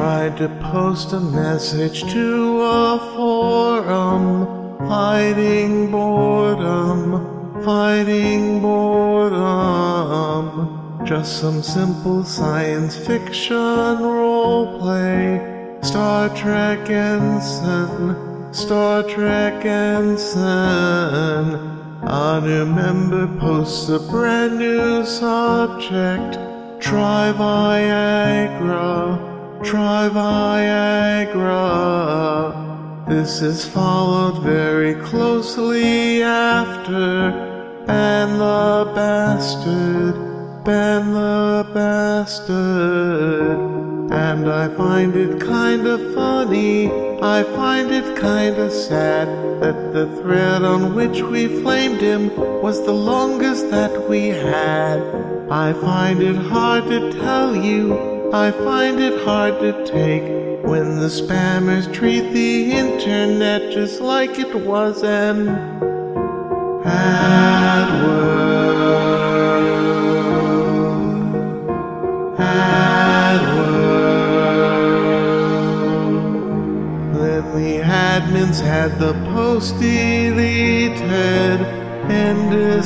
tried to post a message to a forum, fighting boredom, fighting boredom. Just some simple science fiction roleplay. Star Trek Ensign, Star Trek Ensign. A new member posts a brand new subject. Try Viagra, try Viagra. This is followed very closely after Ben the Bastard, Ben the Bastard. And I find it kinda funny, I find it kinda sad that the thread on which we flamed him was the longest that we had. I find it hard to tell you, I find it hard to take when the spammers treat the internet just like it was an AdWorld. Then the admins had the post deleted. End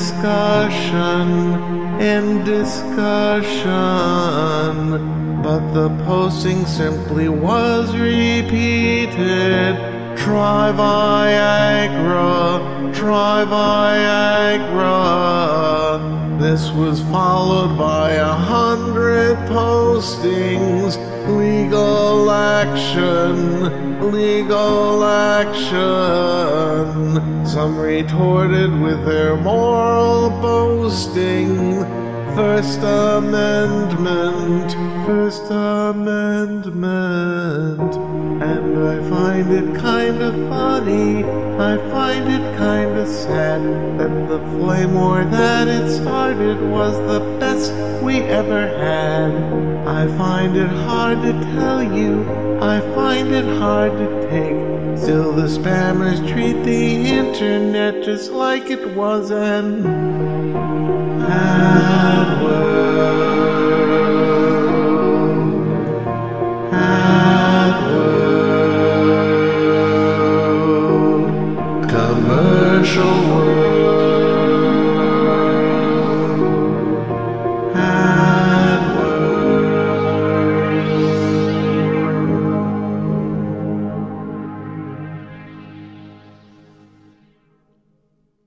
discussion. But the posting simply was repeated. Try Viagra, try Viagra. This was followed by 100 postings. Legal action, legal action. Some retorted with their moral boasting. First Amendment, First Amendment. And I find it kinda funny, I find it kinda sad that the flame war that it started was the best we ever had. I find it hard to tell you, I find it hard to take. Still the spammers treat the internet just like it was an AdWorld.